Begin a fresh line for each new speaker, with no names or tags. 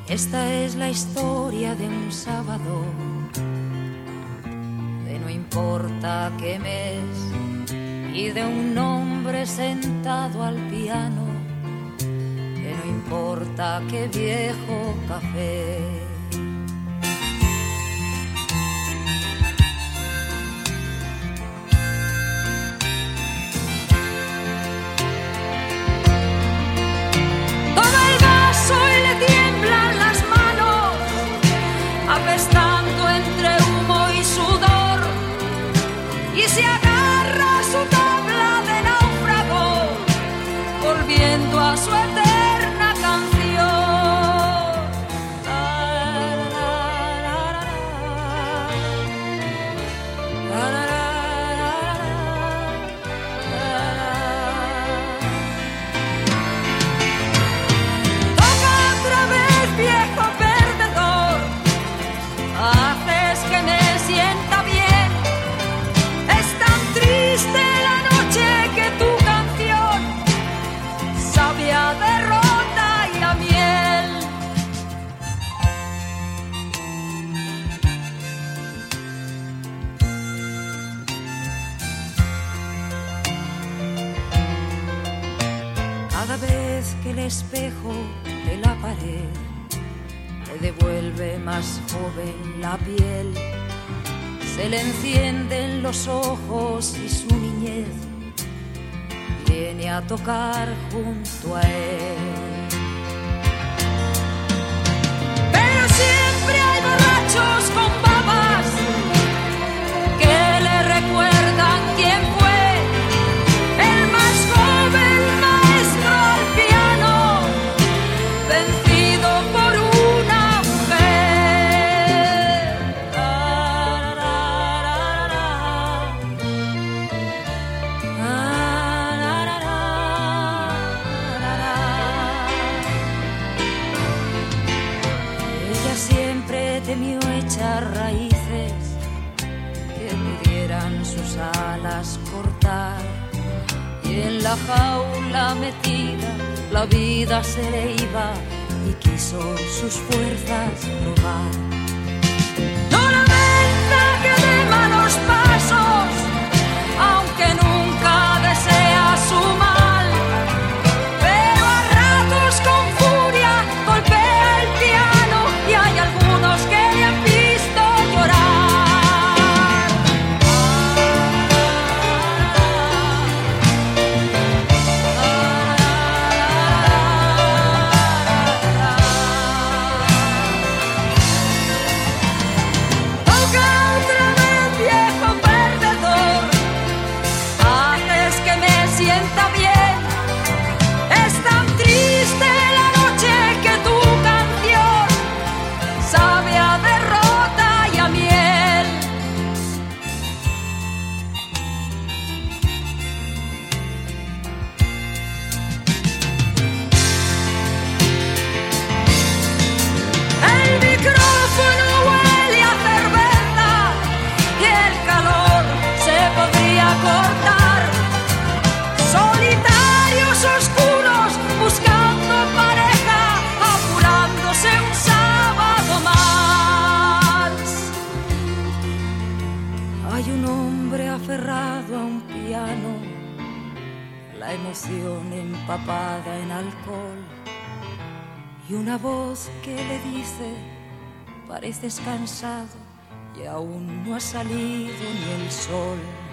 Esta es la historia de un sábado, de no importa qué mes, y de un hombre sentado al piano, de no importa qué viejo café. Apestando entre humo y sudor, y se agarra su tabla de náufrago, volviendo a su eterna canción. Toca otra vez, viejo perdedor, haces que me sienta bien. Es tan triste la noche que tu canción sabe a derrota y a miel. Cada vez que el espejo de la pared le devuelve más joven la piel, se le encienden los ojos y su niñez viene a tocar junto a él. Pero siempre hay borrachos con babas que le recuerdan quién fue el más joven maestro al piano, vencido por una mujer. Ella siempre temió echar raíces que pudieran sus alas cortar, y en la jaula metida la vida se le iba y quiso sus fuerzas probar. No lamenta que dé malos pasos, aunque nunca desea su mal, pero a ratos con furia golpea el piano y hay algunos que le han visto llorar. Toca otra vez, viejo perdedor, haces que me sienta bien. Es tan triste la noche que tu canción sabe a derrota y a miel. El micrófono huele a cerveza y el calor se podría cortar. Solitarios oscuros buscando pareja, apurándose un sábado más. Hay un hombre aferrado a un piano, la emoción empapada en alcohol, y una voz que le dice: pareces cansado y aún no ha salido ni el sol.